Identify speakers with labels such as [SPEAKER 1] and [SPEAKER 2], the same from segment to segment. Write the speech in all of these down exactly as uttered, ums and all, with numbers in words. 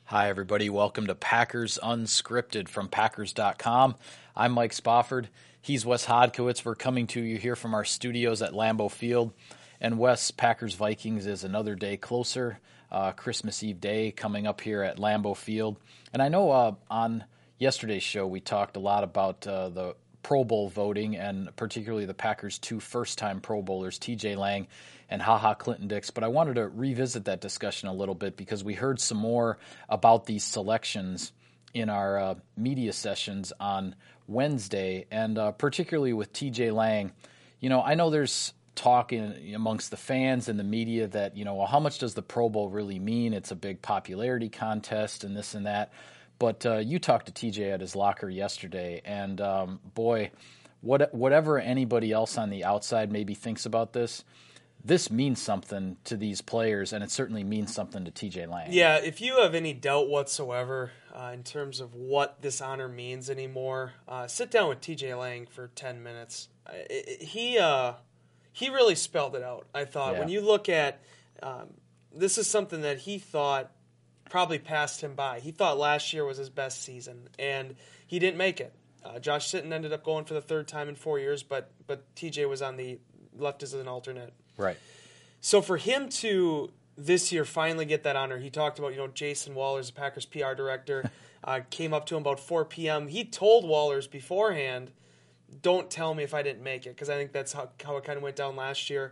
[SPEAKER 1] Hi, everybody. Welcome to Packers Unscripted from Packers dot com. I'm Mike Spofford. He's Wes Hodkiewicz. We're coming to you here from our studios at Lambeau Field. And Wes, Packers-Vikings is another day closer. Uh, Christmas Eve day coming up here at Lambeau Field. And I know uh, on yesterday's show we talked a lot about uh, the Pro Bowl voting, and particularly the Packers' two first-time Pro Bowlers, T J Lang and HaHa Clinton-Dix. But I wanted to revisit that discussion a little bit because we heard some more about these selections in our uh, media sessions on Wednesday, and uh, particularly with T J Lang. You know, I know there's talk in, amongst the fans and the media that, you know, well, how much does the Pro Bowl really mean? It's a big popularity contest and this and that. But uh, you talked to T J at his locker yesterday, and um, boy, what, whatever anybody else on the outside maybe thinks about this, this means something to these players, and it certainly means something to T J Lang.
[SPEAKER 2] Yeah, if you have any doubt whatsoever uh, in terms of what this honor means anymore, uh, sit down with T J Lang for ten minutes. Uh, it, he uh, he really spelled it out, I thought.
[SPEAKER 1] Yeah.
[SPEAKER 2] When you look at um, this is something that he thought probably passed him by. He thought last year was his best season, and he didn't make it. Uh, Josh Sitton ended up going for the third time in four years, but but T J was on the left as an alternate.
[SPEAKER 1] Right.
[SPEAKER 2] So for him to this year finally get that honor, he talked about, you know, Jason Wallers, the Packers P R director, uh, came up to him about four p.m. He told Wallers beforehand, don't tell me if I didn't make it, because I think that's how, how it kind of went down last year.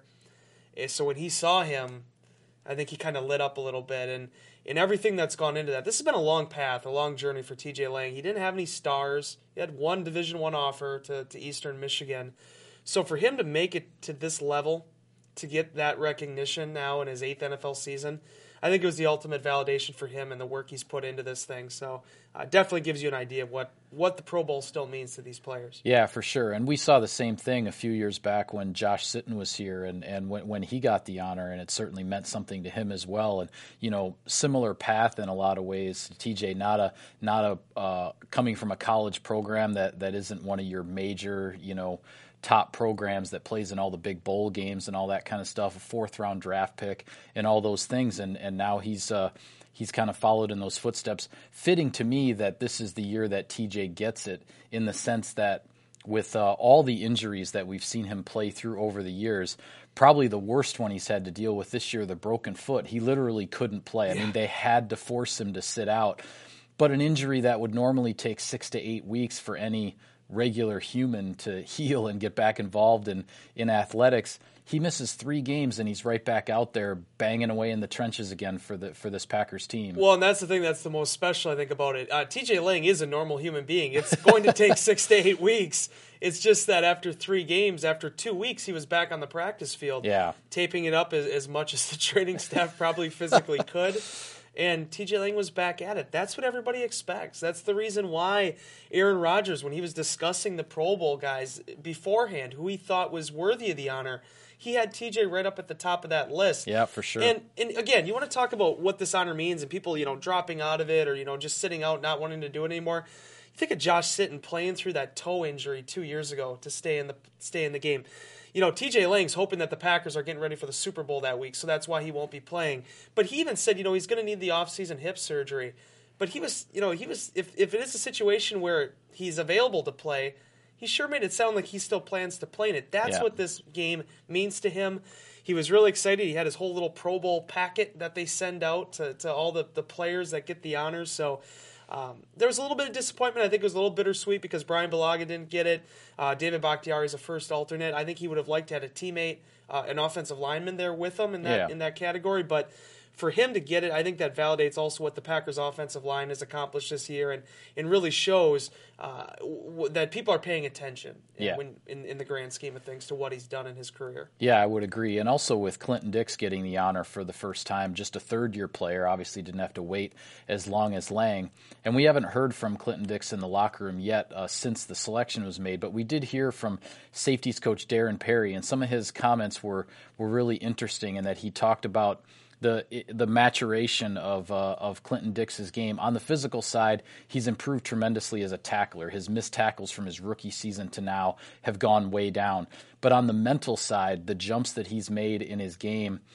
[SPEAKER 2] So when he saw him, I think he kind of lit up a little bit, and in everything that's gone into that. This has been a long path, a long journey for T J Lang. He didn't have any stars. He had one Division One offer to, to Eastern Michigan. So for him to make it to this level, to get that recognition now in his eighth N F L season, I think it was the ultimate validation for him and the work he's put into this thing. So uh, definitely gives you an idea of what, what the Pro Bowl still means to these players.
[SPEAKER 1] Yeah, for sure. And we saw the same thing a few years back when Josh Sitton was here and, and when, when he got the honor, and it certainly meant something to him as well. And, you know, similar path in a lot of ways. T J, not a not a uh, coming from a college program that, that isn't one of your major, you know, top programs that plays in all the big bowl games and all that kind of stuff, a fourth round draft pick and all those things. And, and now he's uh, he's kind of followed in those footsteps. Fitting to me that this is the year that T J gets it, in the sense that with uh, all the injuries that we've seen him play through over the years, probably the worst one he's had to deal with this year, the broken foot. He literally couldn't play. I mean, they had to force him to sit out. But an injury that would normally take six to eight weeks for any regular human to heal and get back involved in, in athletics, he misses three games and he's right back out there banging away in the trenches again for the for this Packers team.
[SPEAKER 2] Well, and that's the thing that's the most special, I think, about it. Uh, T J Lang is a normal human being. It's going to take six to eight weeks. It's just that after three games, after two weeks, he was back on the practice field,
[SPEAKER 1] yeah.
[SPEAKER 2] taping it up as, as much as the training staff probably physically could. And T J Lang was back at it. That's what everybody expects. That's the reason why Aaron Rodgers, when he was discussing the Pro Bowl guys beforehand, who he thought was worthy of the honor, he had T J right up at the top of that list.
[SPEAKER 1] Yeah, for sure.
[SPEAKER 2] And and again, you want to talk about what this honor means and people, you know, dropping out of it or, you know, just sitting out, not wanting to do it anymore. You think of Josh Sitton playing through that toe injury two years ago to stay in the stay in the game. You know, T J Lang's hoping that the Packers are getting ready for the Super Bowl that week, so that's why he won't be playing. But he even said, you know, he's going to need the offseason hip surgery. But he was, you know, he was if if it is a situation where he's available to play, he sure made it sound like he still plans to play in it. That's
[SPEAKER 1] yeah.
[SPEAKER 2] what this game means to him. He was really excited. He had his whole little Pro Bowl packet that they send out to, to all the, the players that get the honors. So um, there was a little bit of disappointment. I think it was a little bittersweet because Brian Bulaga didn't get it. Uh, David Bakhtiari is a first alternate. I think he would have liked to have a teammate, uh, an offensive lineman there with him in that
[SPEAKER 1] yeah.
[SPEAKER 2] in that category. But for him to get it, I think that validates also what the Packers offensive line has accomplished this year, and, and really shows uh, w- that people are paying attention in,
[SPEAKER 1] yeah.
[SPEAKER 2] when, in, in the grand scheme of things to what he's done in his career.
[SPEAKER 1] Yeah, I would agree. And also with Clinton-Dix getting the honor for the first time, just a third-year player, obviously didn't have to wait as long as Lang. And we haven't heard from Clinton-Dix in the locker room yet uh, since the selection was made, but we did hear from safeties coach Darren Perry, and some of his comments were, were really interesting in that he talked about the the maturation of uh, of Clinton-Dix's game. On the physical side, he's improved tremendously as a tackler. His missed tackles from his rookie season to now have gone way down. But on the mental side, the jumps that he's made in his game,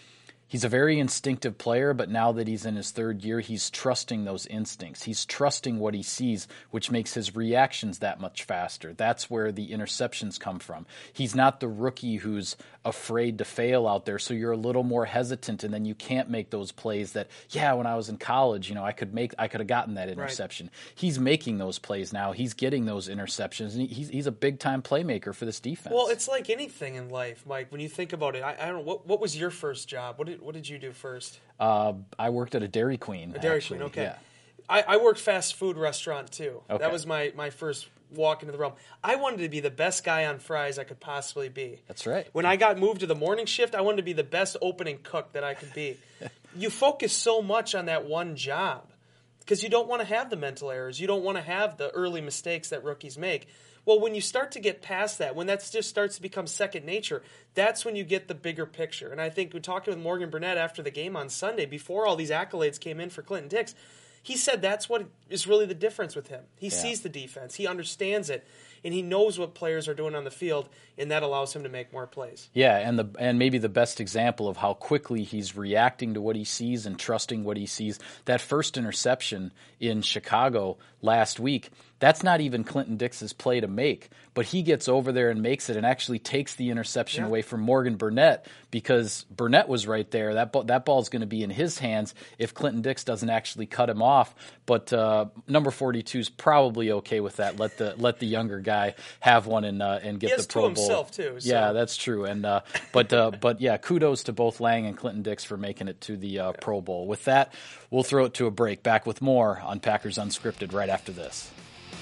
[SPEAKER 1] He's a very instinctive player, but now that he's in his third year, he's trusting those instincts. He's trusting what he sees, which makes his reactions that much faster. That's where the interceptions come from. He's not the rookie who's afraid to fail out there, so you're a little more hesitant, and then you can't make those plays that, yeah, when I was in college, you know, I could make, I could have gotten that interception. Right. He's making those plays now. He's getting those interceptions, and he's he's a big-time playmaker for this defense.
[SPEAKER 2] Well, it's like anything in life, Mike. When you think about it, I, I don't know, what, what was your first job? What did What did you do first?
[SPEAKER 1] Uh, I worked at a Dairy Queen.
[SPEAKER 2] A Dairy
[SPEAKER 1] actually.
[SPEAKER 2] Queen, okay.
[SPEAKER 1] Yeah.
[SPEAKER 2] I, I worked fast food restaurant too.
[SPEAKER 1] Okay.
[SPEAKER 2] That was my, my first walk into the realm. I wanted to be the best guy on fries I could possibly be.
[SPEAKER 1] That's right.
[SPEAKER 2] When I got moved to the morning shift, I wanted to be the best opening cook that I could be. You focus so much on that one job because you don't want to have the mental errors. You don't want to have the early mistakes that rookies make. Well, when you start to get past that, when that just starts to become second nature, that's when you get the bigger picture. And I think we're talking with Morgan Burnett after the game on Sunday, before all these accolades came in for Clinton Dix, he said that's what is really the difference with him. He yeah. sees the defense, he understands it, and he knows what players are doing on the field, and that allows him to make more plays.
[SPEAKER 1] Yeah, and the and maybe the best example of how quickly he's reacting to what he sees and trusting what he sees, that first interception in Chicago last week, that's not even Clinton Dix's play to make, but he gets over there and makes it and actually takes the interception yeah. away from Morgan Burnett because Burnett was right there. That ball, that ball is going to be in his hands if Clinton Dix doesn't actually cut him off. But uh, number forty-two is probably okay with that. Let the let the younger guy have one and uh, and get
[SPEAKER 2] he has
[SPEAKER 1] the Pro
[SPEAKER 2] two
[SPEAKER 1] Bowl.
[SPEAKER 2] Himself too. So.
[SPEAKER 1] Yeah, that's true. And uh, but uh, but yeah, kudos to both Lang and Clinton Dix for making it to the uh, yeah. Pro Bowl. With that, we'll throw it to a break. Back with more on Packers Unscripted right after this.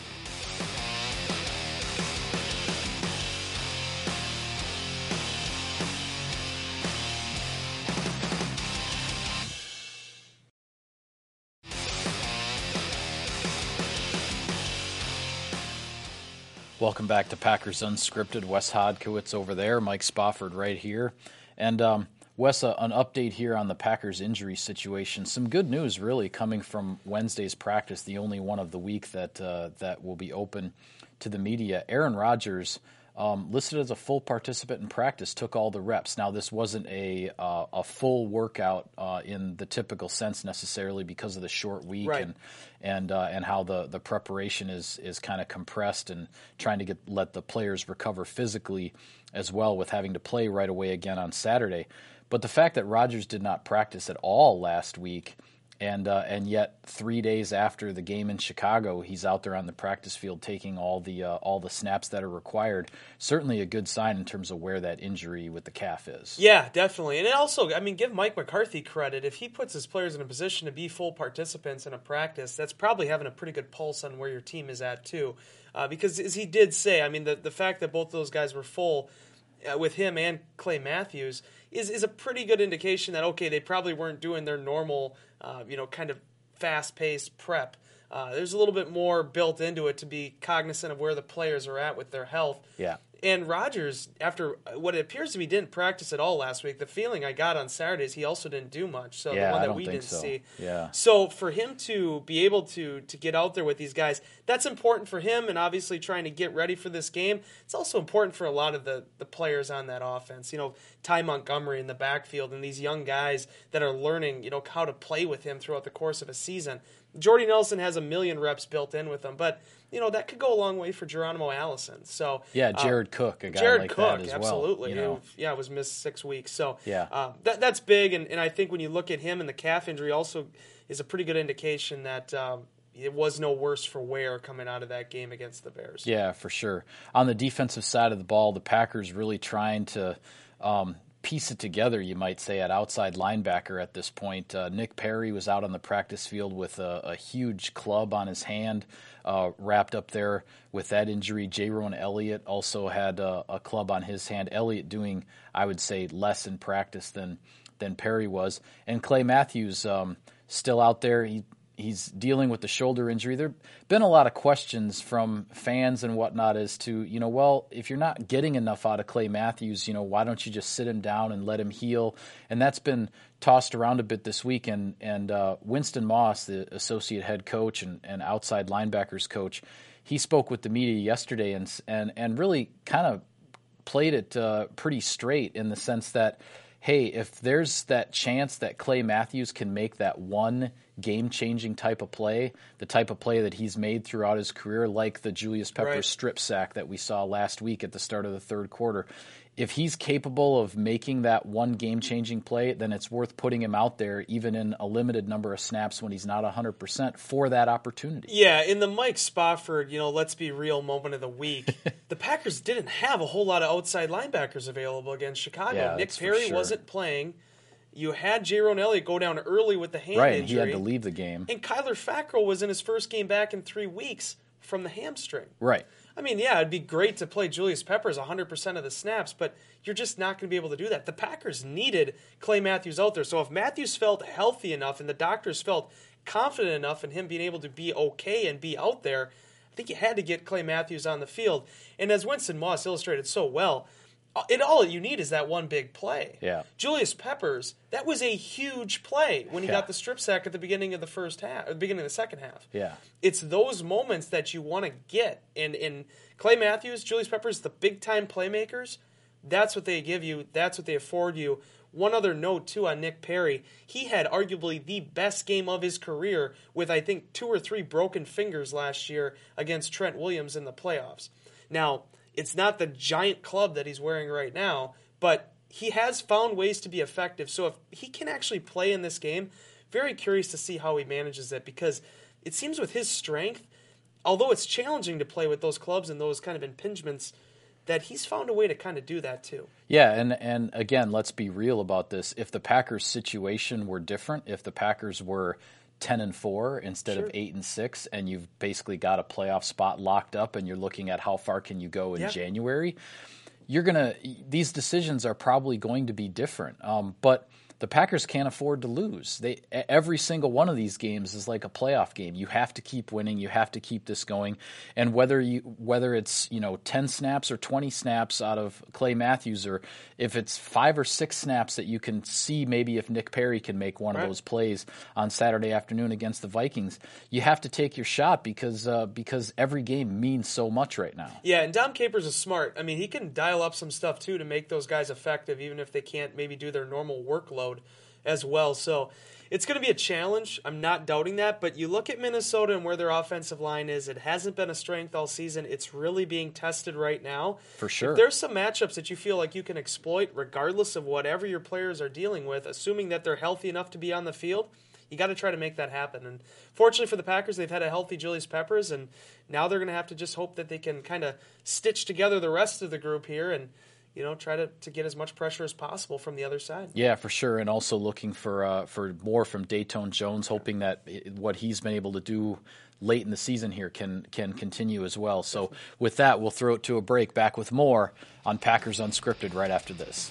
[SPEAKER 1] Welcome back to Packers Unscripted. Wes Hodkiewicz over there, Mike Spofford right here. And um, Wes, uh, an update here on the Packers injury situation. Some good news really coming from Wednesday's practice, the only one of the week that uh, that will be open to the media. Aaron Rodgers, um, listed as a full participant in practice, took all the reps. Now, this wasn't a uh, a full workout uh, in the typical sense necessarily because of the short week
[SPEAKER 2] right.
[SPEAKER 1] and and uh, and how the, the preparation is is kind of compressed and trying to get let the players recover physically as well with having to play right away again on Saturday. But the fact that Rodgers did not practice at all last week, and uh, and yet three days after the game in Chicago, he's out there on the practice field taking all the uh, all the snaps that are required. Certainly a good sign in terms of where that injury with the calf is.
[SPEAKER 2] Yeah, definitely. And it also, I mean, give Mike McCarthy credit. If he puts his players in a position to be full participants in a practice, that's probably having a pretty good pulse on where your team is at too. Uh, because as he did say, I mean, the, the fact that both those guys were full uh, with him and Clay Matthews is, is a pretty good indication that, okay, they probably weren't doing their normal Uh, you know, kind of fast-paced prep. Uh, there's a little bit more built into it to be cognizant of where the players are at with their health.
[SPEAKER 1] Yeah.
[SPEAKER 2] And Rodgers, after what it appears to be didn't practice at all last week, the feeling I got on Saturday is he also didn't do much. So
[SPEAKER 1] yeah,
[SPEAKER 2] the one
[SPEAKER 1] I
[SPEAKER 2] that
[SPEAKER 1] don't
[SPEAKER 2] we
[SPEAKER 1] think
[SPEAKER 2] didn't
[SPEAKER 1] so.
[SPEAKER 2] see.
[SPEAKER 1] Yeah.
[SPEAKER 2] So for him to be able to to get out there with these guys, that's important for him and obviously trying to get ready for this game. It's also important for a lot of the, the players on that offense. You know, Ty Montgomery in the backfield and these young guys that are learning, you know, how to play with him throughout the course of a season. Jordy Nelson has a million reps built in with him, but you know that could go a long way for Geronimo Allison. So
[SPEAKER 1] yeah, Jared uh, Cook, a guy
[SPEAKER 2] Jared
[SPEAKER 1] like
[SPEAKER 2] Cook,
[SPEAKER 1] that as
[SPEAKER 2] absolutely.
[SPEAKER 1] well. You know?
[SPEAKER 2] Who, yeah, was missed six weeks. So
[SPEAKER 1] yeah,
[SPEAKER 2] uh, that that's big, and, and I think when you look at him and the calf injury, also is a pretty good indication that um, it was no worse for wear coming out of that game against the Bears.
[SPEAKER 1] Yeah, for sure. On the defensive side of the ball, the Packers really trying to Um, piece it together, you might say, at outside linebacker at this point. Uh, Nick Perry was out on the practice field with a, a huge club on his hand, uh, wrapped up there with that injury. Jaron Elliott also had a, a club on his hand. Elliott doing, I would say, less in practice than than Perry was. And Clay Matthews um, still out there. He He's dealing with the shoulder injury. There have been a lot of questions from fans and whatnot as to, you know, well, if you're not getting enough out of Clay Matthews, you know, why don't you just sit him down and let him heal? And that's been tossed around a bit this week. And, and uh, Winston Moss, the associate head coach and, and outside linebackers coach, he spoke with the media yesterday and and, and really kind of played it uh, pretty straight in the sense that, hey, if there's that chance that Clay Matthews can make that one game-changing type of play, the type of play that he's made throughout his career, like the Julius Peppers
[SPEAKER 2] Right.
[SPEAKER 1] strip sack that we saw last week at the start of the third quarter, if he's capable of making that one game-changing play, then it's worth putting him out there even in a limited number of snaps when he's not one hundred percent for that opportunity.
[SPEAKER 2] Yeah, in the Mike Spofford, you know, let's be real moment of the week, the Packers didn't have a whole lot of outside linebackers available against Chicago.
[SPEAKER 1] Yeah,
[SPEAKER 2] Nick
[SPEAKER 1] that's for
[SPEAKER 2] Perry
[SPEAKER 1] sure.
[SPEAKER 2] wasn't playing. You had Jaron Elliott go down early with the hand
[SPEAKER 1] Right, and
[SPEAKER 2] injury.
[SPEAKER 1] he had to leave the game.
[SPEAKER 2] And Kyler Fackrell was in his first game back in three weeks from the hamstring.
[SPEAKER 1] Right.
[SPEAKER 2] I mean, yeah, it'd be great to play Julius Peppers one hundred percent of the snaps, but you're just not going to be able to do that. The Packers needed Clay Matthews out there. So if Matthews felt healthy enough and the doctors felt confident enough in him being able to be okay and be out there, I think you had to get Clay Matthews on the field. And as Winston Moss illustrated so well, it all you need is that one big play.
[SPEAKER 1] Yeah.
[SPEAKER 2] Julius Peppers, that was a huge play when he
[SPEAKER 1] Yeah.
[SPEAKER 2] got the strip sack at the beginning of the first half, at the beginning of the second half.
[SPEAKER 1] Yeah.
[SPEAKER 2] It's those moments that you want to get. And in Clay Matthews, Julius Peppers, the big time playmakers, that's what they give you. That's what they afford you. One other note, too, on Nick Perry. He had arguably the best game of his career with, I think, two or three broken fingers last year against Trent Williams in the playoffs. Now, it's not the giant club that he's wearing right now, but he has found ways to be effective. So if he can actually play in this game, very curious to see how he manages it, because it seems with his strength, although it's challenging to play with those clubs and those kind of impingements, that he's found a way to kind of do that too.
[SPEAKER 1] Yeah, and, and again, let's be real about this. If the Packers' situation were different, if the Packers were ten and four instead
[SPEAKER 2] Sure.
[SPEAKER 1] of eight and six, and you've basically got a playoff spot locked up, and you're looking at how far can you go in
[SPEAKER 2] Yeah.
[SPEAKER 1] January, you're gonna. These decisions are probably going to be different. Um, but the Packers can't afford to lose. They every single one of these games is like a playoff game. You have to keep winning. You have to keep this going. And whether you whether it's you know ten snaps or twenty snaps out of Clay Matthews, or if it's five or six snaps that you can see maybe if Nick Perry can make one
[SPEAKER 2] Right.
[SPEAKER 1] of those plays on Saturday afternoon against the Vikings, you have to take your shot because uh, because every game means so much right now.
[SPEAKER 2] Yeah, and Dom Capers is smart. I mean, he can dial up some stuff too to make those guys effective, even if they can't maybe do their normal workload as well. So it's going to be a challenge. I'm not doubting that. But you look at Minnesota and where their offensive line is, it hasn't been a strength all season. It's really being tested right now.
[SPEAKER 1] For sure.
[SPEAKER 2] If there's some matchups that you feel like you can exploit, regardless of whatever your players are dealing with, assuming that they're healthy enough to be on the field, you got to try to make that happen. And fortunately for the Packers, they've had a healthy Julius Peppers, and now they're going to have to just hope that they can kind of stitch together the rest of the group here and, you know, try to, to get as much pressure as possible from the other side.
[SPEAKER 1] Yeah, for sure, and also looking for uh, for more from Dayton Jones, hoping that it, what he's been able to do late in the season here can can continue as well. So with that, we'll throw it to a break. Back with more on Packers Unscripted right after this.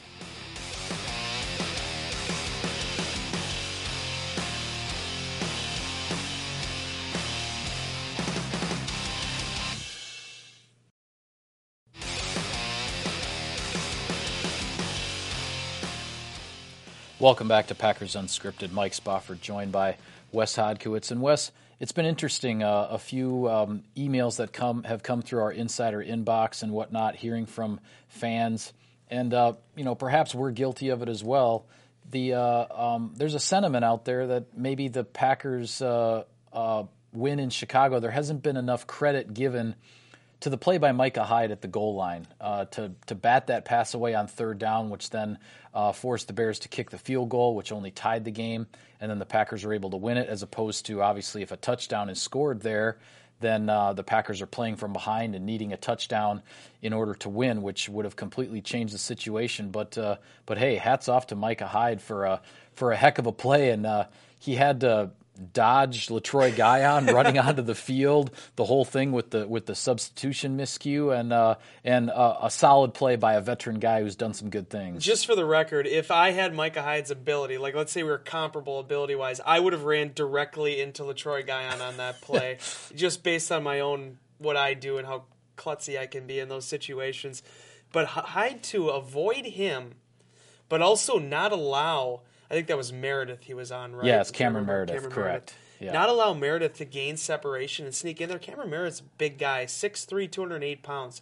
[SPEAKER 1] Welcome back to Packers Unscripted. Mike Spofford, joined by Wes Hodkiewicz. And Wes, it's been interesting. Uh, a few um, emails that come have come through our insider inbox and whatnot, hearing from fans, and uh, you know, perhaps we're guilty of it as well. The uh, um, there's a sentiment out there that maybe the Packers uh, uh, win in Chicago, there hasn't been enough credit given to the play by Micah Hyde at the goal line uh, to to bat that pass away on third down, which then uh, forced the Bears to kick the field goal, which only tied the game, and then the Packers were able to win it, as opposed to, obviously, if a touchdown is scored there, then uh, the Packers are playing from behind and needing a touchdown in order to win, which would have completely changed the situation. But uh, but hey, hats off to Micah Hyde for a, for a heck of a play, and uh, he had to dodge LaTroy Guion running onto the field, the whole thing with the with the substitution miscue, and uh, and uh, a solid play by a veteran guy who's done some good things.
[SPEAKER 2] Just for the record, if I had Micah Hyde's ability, like let's say we were comparable ability-wise, I would have ran directly into LaTroy Guion on that play, just based on my own, what I do and how klutzy I can be in those situations. But Hyde, to avoid him, but also not allow, I think that was Meredith he was on, right?
[SPEAKER 1] Yeah, it's Cameron Meredith,
[SPEAKER 2] Cameron
[SPEAKER 1] correct.
[SPEAKER 2] Meredith.
[SPEAKER 1] Yeah.
[SPEAKER 2] Not allow Meredith to gain separation and sneak in there. Cameron Meredith's a big guy, six three, two hundred eight pounds.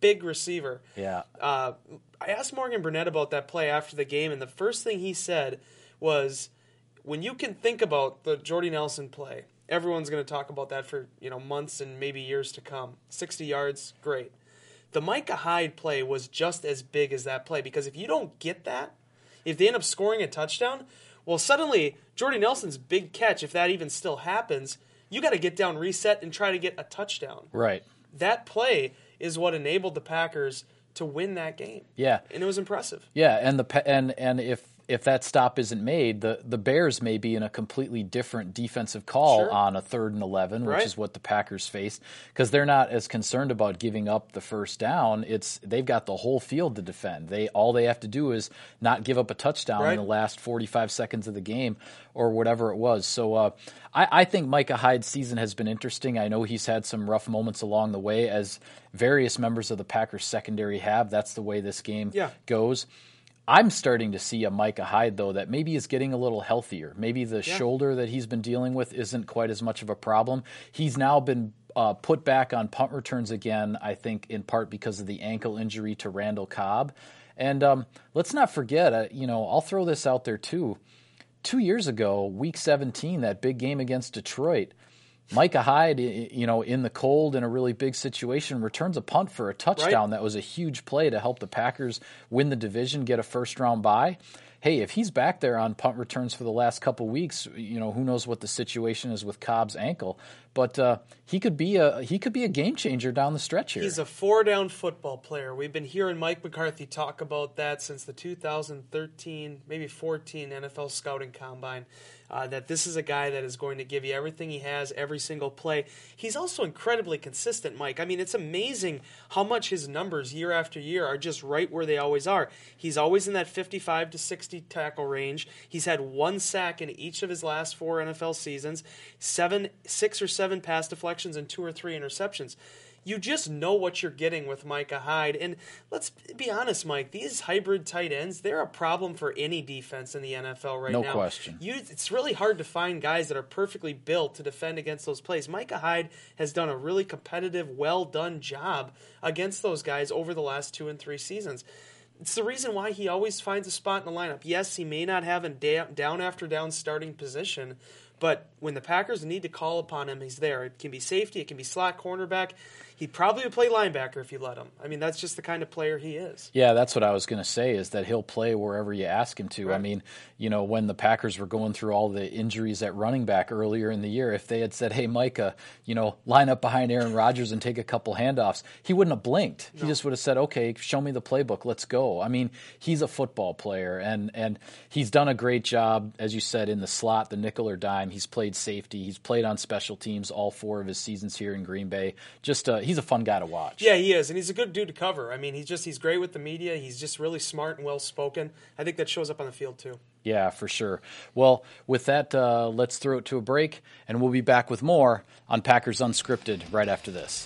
[SPEAKER 2] big receiver.
[SPEAKER 1] Yeah.
[SPEAKER 2] Uh, I asked Morgan Burnett about that play after the game, and the first thing he said was, when you can think about the Jordy Nelson play, everyone's going to talk about that for you know months and maybe years to come. sixty yards, great. The Micah Hyde play was just as big as that play, because if you don't get that, if they end up scoring a touchdown, well, suddenly Jordy Nelson's big catch, if that even still happens, you got to get down, reset, and try to get a touchdown.
[SPEAKER 1] Right.
[SPEAKER 2] That play is what enabled the Packers to win that game.
[SPEAKER 1] Yeah.
[SPEAKER 2] And it was impressive.
[SPEAKER 1] Yeah, and the and and if if that stop isn't made, the, the Bears may be in a completely different defensive call
[SPEAKER 2] Sure.
[SPEAKER 1] on a third and eleven, which
[SPEAKER 2] Right.
[SPEAKER 1] is what the Packers faced, because they're not as concerned about giving up the first down. It's they've got the whole field to defend. They all they have to do is not give up a touchdown
[SPEAKER 2] Right.
[SPEAKER 1] in the last forty-five seconds of the game or whatever it was. So uh, I, I think Micah Hyde's season has been interesting. I know he's had some rough moments along the way, as various members of the Packers secondary have. That's the way this game
[SPEAKER 2] Yeah.
[SPEAKER 1] goes. I'm starting to see a Micah Hyde, though, that maybe is getting a little healthier. Maybe the
[SPEAKER 2] Yeah.
[SPEAKER 1] shoulder that he's been dealing with isn't quite as much of a problem. He's now been uh, put back on punt returns again, I think, in part because of the ankle injury to Randall Cobb. And um, let's not forget, uh, you know, I'll throw this out there, too. Two years ago, week seventeen, that big game against Detroit, Micah Hyde, you know, in the cold in a really big situation, returns a punt for a touchdown.
[SPEAKER 2] Right.
[SPEAKER 1] That was a huge play to help the Packers win the division, get a first-round bye. Hey, if he's back there on punt returns for the last couple weeks, you know, who knows what the situation is with Cobb's ankle. But uh, he could be a he could be a game changer down the stretch here.
[SPEAKER 2] He's a four-down football player. We've been hearing Mike McCarthy talk about that since the two thousand thirteen, maybe fourteen N F L Scouting Combine, uh, that this is a guy that is going to give you everything he has, every single play. He's also incredibly consistent, Mike. I mean, it's amazing how much his numbers year after year are just right where they always are. He's always in that fifty-five to sixty tackle range. He's had one sack in each of his last four N F L seasons, seven, six or seven pass deflections, and two or three interceptions. You just know what you're getting with Micah Hyde. And let's be honest, Mike, these hybrid tight ends, they're a problem for any defense in the N F L right
[SPEAKER 1] No
[SPEAKER 2] now.
[SPEAKER 1] question.
[SPEAKER 2] You, it's really hard to find guys that are perfectly built to defend against those plays. Micah Hyde has done a really competitive, well-done job against those guys over the last two and three seasons. It's the reason why he always finds a spot in the lineup. Yes, he may not have a da- down after down starting position, but when the Packers need to call upon him, he's there. It can be safety, it can be slot cornerback. He'd probably play linebacker if you let him. I mean, that's just the kind of player he is.
[SPEAKER 1] Yeah, that's what I was going to say, is that he'll play wherever you ask him to.
[SPEAKER 2] Right.
[SPEAKER 1] I mean, you know, when the Packers were going through all the injuries at running back earlier in the year, if they had said, hey, Micah, you know, line up behind Aaron Rodgers and take a couple handoffs, he wouldn't have blinked. He
[SPEAKER 2] No.
[SPEAKER 1] just would have said, okay, show me the playbook, let's go. I mean, he's a football player, and, and he's done a great job, as you said, in the slot, the nickel or dime. He's played safety. He's played on special teams all four of his seasons here in Green Bay. Just uh, he's a fun guy to watch.
[SPEAKER 2] Yeah, he is, and he's a good dude to cover. I mean, he's just he's great with the media. He's just really smart and well-spoken. I think that shows up on the field, too.
[SPEAKER 1] Yeah, for sure. Well, with that, uh, let's throw it to a break, and we'll be back with more on Packers Unscripted right after this.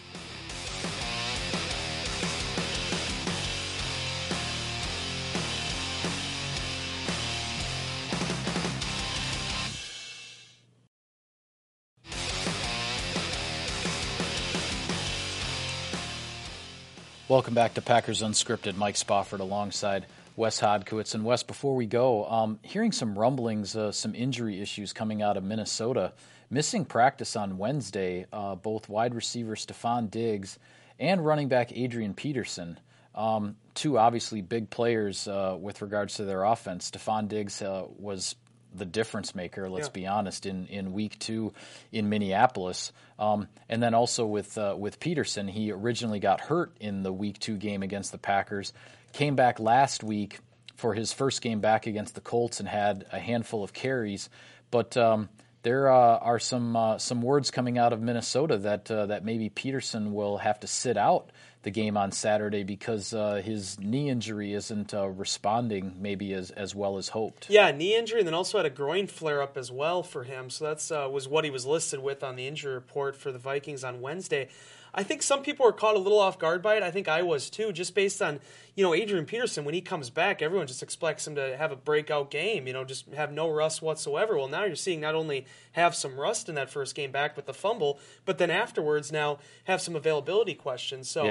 [SPEAKER 1] Welcome back to Packers Unscripted. Mike Spofford alongside Wes Hodkiewicz. And Wes, before we go, um, hearing some rumblings, uh, some injury issues coming out of Minnesota. Missing practice on Wednesday, uh, both wide receiver Stephon Diggs and running back Adrian Peterson. Um, two obviously big players uh, with regards to their offense. Stephon Diggs uh, was the difference maker, let's
[SPEAKER 2] Yeah.
[SPEAKER 1] be honest, in, in week two in Minneapolis. Um, and then also with uh, with Peterson, he originally got hurt in the week two game against the Packers, came back last week for his first game back against the Colts and had a handful of carries. But um, there uh, are some uh, some words coming out of Minnesota that uh, that maybe Peterson will have to sit out the game on Saturday because uh, his knee injury isn't uh, responding maybe as, as well as hoped.
[SPEAKER 2] Yeah, knee injury, and then also had a groin flare-up as well for him. So that's uh, was what he was listed with on the injury report for the Vikings on Wednesday. I think some people were caught a little off guard by it. I think I was too, just based on, you know, Adrian Peterson, when he comes back, everyone just expects him to have a breakout game, you know, just have no rust whatsoever. Well, now you're seeing not only have some rust in that first game back with the fumble, but then afterwards now have some availability questions. So
[SPEAKER 1] Yeah.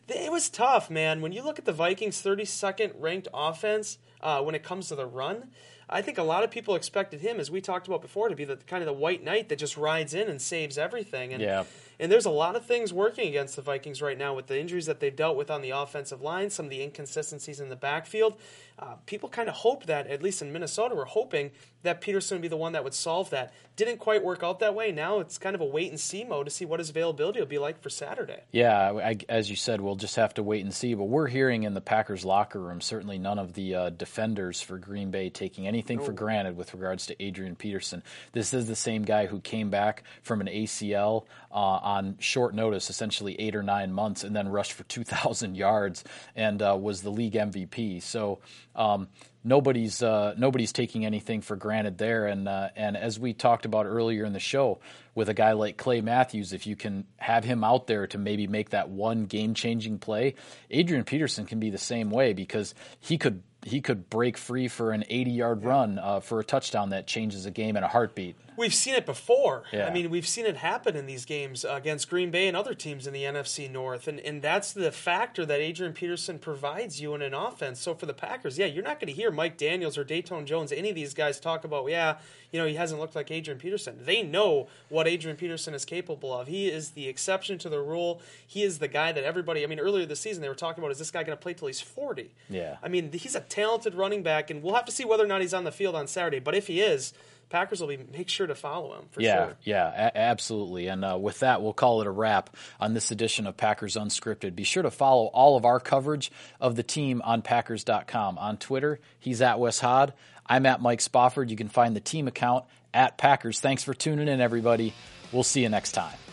[SPEAKER 2] It was tough, man. When you look at the Vikings' thirty-second ranked offense uh, when it comes to the run, I think a lot of people expected him, as we talked about before, to be the kind of the white knight that just rides in and saves everything. And,
[SPEAKER 1] yeah.
[SPEAKER 2] and there's a lot of things working against the Vikings right now with the injuries that they've dealt with on the offensive line, some of the inconsistencies in the backfield. Uh, people kind of hope that, at least in Minnesota, were hoping that Peterson would be the one that would solve that. Didn't quite work out that way. Now it's kind of a wait-and-see mode to see what his availability will be like for Saturday.
[SPEAKER 1] Yeah, I, as you said, we'll just have to wait and see. But we're hearing in the Packers locker room, certainly none of the uh, defenders for Green Bay taking anything no. for granted with regards to Adrian Peterson. This is the same guy who came back from an A C L uh, on short notice, essentially eight or nine months, and then rushed for two thousand yards and uh, was the league M V P. So um, nobody's uh, nobody's taking anything for granted there. And uh, and as we talked about earlier in the show, with a guy like Clay Matthews, if you can have him out there to maybe make that one game-changing play, Adrian Peterson can be the same way, because he could he could break free for an eighty-yard run uh, for a touchdown that changes a game in a heartbeat.
[SPEAKER 2] We've seen it before.
[SPEAKER 1] Yeah.
[SPEAKER 2] I mean, we've seen it happen in these games uh, against Green Bay and other teams in the N F C North, and, and that's the factor that Adrian Peterson provides you in an offense. So for the Packers, yeah, you're not going to hear Mike Daniels or Dayton Jones, any of these guys talk about, yeah, you know, he hasn't looked like Adrian Peterson. They know what Adrian Peterson is capable of. He is the exception to the rule. He is the guy that everybody, I mean, earlier this season they were talking about, is this guy going to play till he's forty?
[SPEAKER 1] Yeah.
[SPEAKER 2] I mean, he's a talented running back, and we'll have to see whether or not he's on the field on Saturday. But if he is, Packers will be make sure to follow him for
[SPEAKER 1] yeah,
[SPEAKER 2] sure.
[SPEAKER 1] Yeah, a- absolutely. And uh, with that, we'll call it a wrap on this edition of Packers Unscripted. Be sure to follow all of our coverage of the team on Packers dot com. On Twitter, he's at Wes Hod. I'm at Mike Spofford. You can find the team account at Packers. Thanks for tuning in, everybody. We'll see you next time.